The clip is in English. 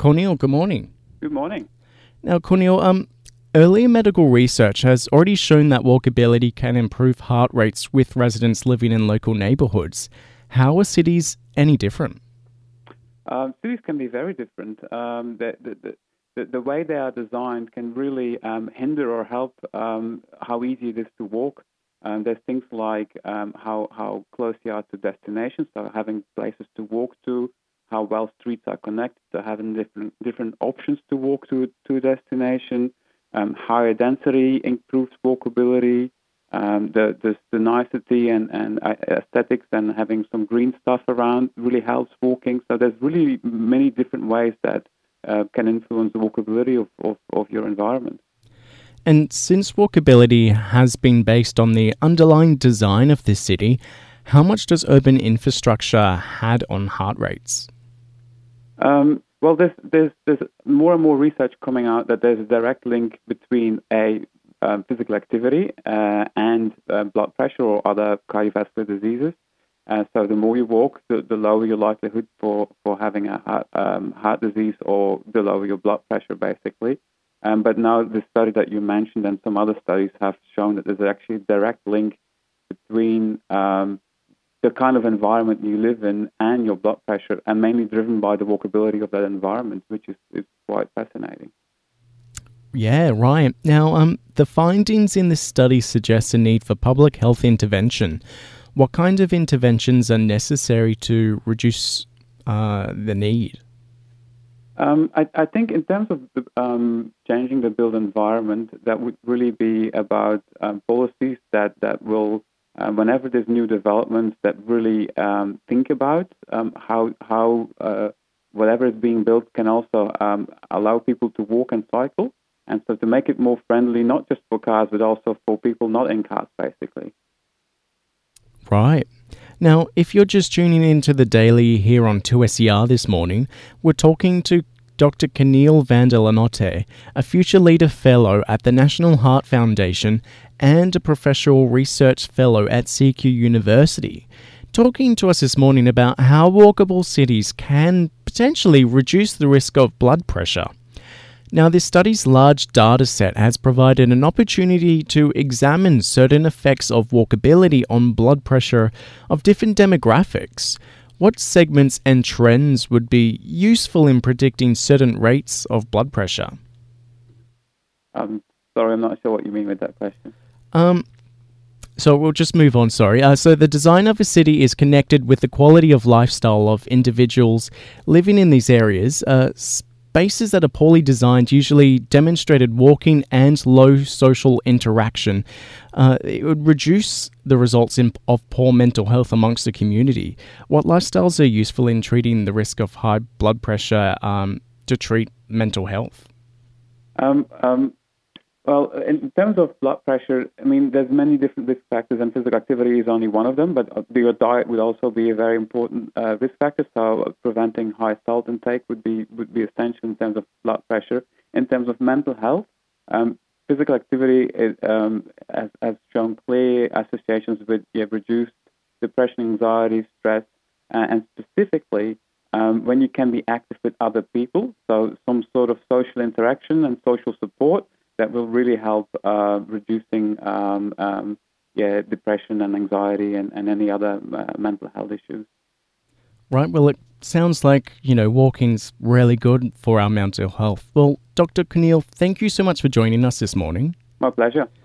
Cornel, good morning. Good morning. Now, Cornel, earlier medical research has already shown that walkability can improve heart rates with residents living in local neighbourhoods. How are cities any different? Cities can be very different. The way they are designed can really hinder or help how easy it is to walk. There's things like how close you are to destinations, so having places to walk to, how well streets are connected, so having different options to walk to a destination. Higher density improves walkability. The nicety and aesthetics and having some green stuff around really helps walking. So there's really many different ways that can influence the walkability of your environment. And since walkability has been based on the underlying design of this city, how much does urban infrastructure had on heart rates? Well, there's more and more research coming out that there's a direct link between physical activity and blood pressure or other cardiovascular diseases. So the more you walk, the lower your likelihood for having a heart disease, or the lower your blood pressure, basically. But now the study that you mentioned and some other studies have shown that there's actually a direct link between the kind of environment you live in and your blood pressure, and mainly driven by the walkability of that environment, which is quite fascinating. Yeah, right. Now, the findings in this study suggest a need for public health intervention. What kind of interventions are necessary to reduce the need? I think in terms of changing the built environment, that would really be about policies that will, whenever there's new developments, that really think about how whatever is being built can also allow people to walk and cycle, and so to make it more friendly, not just for cars, but also for people not in cars, basically. Right. Now, if you're just tuning into the Daily here on 2SER this morning, we're talking to Dr. Cornel van der Lanotte, a Future Leader Fellow at the National Heart Foundation and a Professional Research Fellow at CQ University, talking to us this morning about how walkable cities can potentially reduce the risk of blood pressure. Now, this study's large data set has provided an opportunity to examine certain effects of walkability on blood pressure of different demographics. What segments and trends would be useful in predicting certain rates of blood pressure? Sorry, I'm not sure what you mean with that question. So we'll just move on, sorry. So the design of a city is connected with the quality of lifestyle of individuals living in these areas. Spaces that are poorly designed usually demonstrated walking and low social interaction. It would reduce the results of poor mental health amongst the community. What lifestyles are useful in treating the risk of high blood pressure to treat mental health? Well, in terms of blood pressure, I mean, there's many different risk factors, and physical activity is only one of them, but your diet would also be a very important risk factor, so preventing high salt intake would be essential in terms of blood pressure. In terms of mental health, physical activity has shown clear associations with reduced depression, anxiety, stress, and specifically when you can be active with other people, so some sort of social interaction and social support, that will really help reducing depression and anxiety and any other mental health issues. Right, well, it sounds like, walking's really good for our mental health. Well, Dr. Cornel, thank you so much for joining us this morning. My pleasure.